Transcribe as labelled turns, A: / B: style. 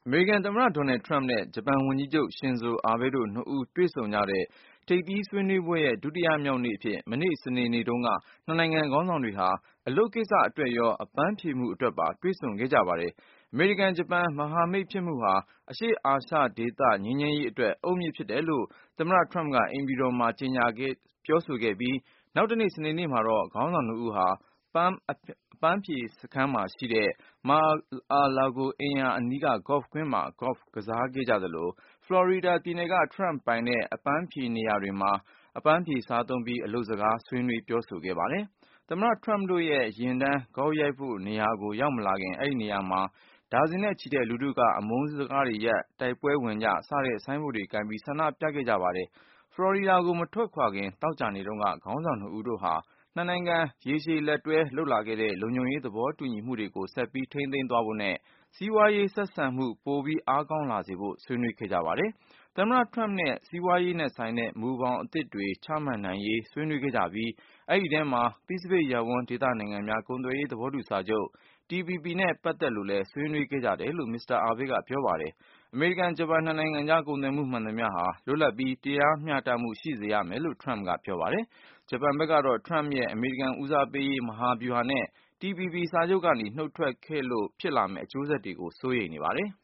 A: အမေရိကန်သမ္မတ Donald Trump နဲ့ ဂျပန်ဝန်ကြီးချုပ် Shinzo Abe တို့ နှစ်ဦးတွေ့ဆုံကြတဲ့ ထိပ်သီးဆွေးနွေးပွဲရဲ့ ဒုတိယမြောက်နေ့အဖြစ် မနေ့ စနေနေ့တုန်းက နှစ်နိုင်ငံခေါင်းဆောင်တွေဟာ အလုပ်ကိစ္စအတွက်ရော အပန်းဖြေမှုအတွက်ပါ တွေ့ဆုံခဲ့ကြပါတယ်။ အမေရိကန်-ဂျပန် မဟာမိတ်ဖြစ်မှုဟာ အရှေ့အာရှဒေသ ငြိမ်းချမ်းရေးအတွက် အုတ်မြစ်ဖြစ်တယ်လို့ သမ္မတ Trump က အိမ်ဖြူတော်မှာ ပြောဆိုခဲ့ပြီး နောက်တနေ့ စနေနေ့မှာတော့ ခေါင်းဆောင်နှစ်ဦးဟာ အပန်းဖြေစခန်းရှိတဲ့ Mar-a-Lago အိမ်ယာအနီးက ဂေါ့ဖ်ကွင်းမှာ ဂေါ့ဖ်ကစားခဲ့ကြသလို ဖလော်ရီဒါပြည်နယ်က Trump ပိုင်တဲ့ အပန်းဖြေနေရာတွေမှာ အပန်းဖြေစားသုံးပြီး အလုပ်စကား ဆွေးနွေးပြောဆိုခဲ့ပါတယ်။ သမ္မတ Trump တို့ရဲ့ ယာဉ်တန်း ဂေါက်ရိုက်ဖို့နေရာကို ရောက်မလာခင် အဲဒီနေရာမှာ ဒါဇင်နဲ့ချီတဲ့လူထုက အမုန်းစကားတွေရပ်၊ တိုက်ပွဲဝင်ကြ စတဲ့ ဆိုင်းဘုတ်တွေကိုင်ပြီး ဆန္ဒပြခဲ့ကြပါတယ်။ ဖလော်ရီဒါကို မထွက်ခွာခင် သောကြာနေ့တုန်းက ခေါင်းဆောင်နှစ်ဦးတို့ဟာ နှစ်နိုင်ငံ ရေရှည်လက်တွဲလုပ်လာခဲ့တဲ့ လုံခြုံရေးသဘောတူညီမှုတွေကို ဆက်ပြီးထိန်းသိမ်းသွားဖို့နဲ့ စီးပွားရေးဆက်ဆံမှု ပိုပြီးအားကောင်းလာစေဖို့ ဆွေးနွေးခဲ့ကြပါတယ်။ သမ္မတ Trump နဲ့ စီးပွားရေးနဲ့ဆိုင်တဲ့ မူဘောင်အသစ်တွေ ချမှတ်နိုင်ရေး ဆွေးနွေးခဲ့ကြပြီး အဲဒီထဲမှာ ပစိဖိတ်ရပ်ဝန်းဒေသနိုင်ငံများ ကုန်သွယ်ရေးသဘောတူစာချုပ် TPP နဲ့ ပတ်သက်လို့လည်း ဆွေးနွေးခဲ့ကြတယ်လို့ မစ္စတာ Abe က ပြောပါတယ်။ အမေရိကန်-ဂျပန် နှစ်နိုင်ငံကြား ကုန်သွယ်မှုမှန်သမျှဟာ လွတ်လပ်ပြီး တရားမျှတမှုရှိစေရမယ်လို့ Trump က ပြောပါတယ်။ ဂျပန်ဘက်ကတော့ Trump ရဲ့ အမေရိကန်ဦးစားပေးရေး မဟာဗျူဟာနဲ့ TPP စာချုပ်ကနေ နုတ်ထွက်ခဲ့လို့ ဖြစ်လာမယ့် အကျိုးဆက်တွေကို စိုးရိမ်နေပါတယ်။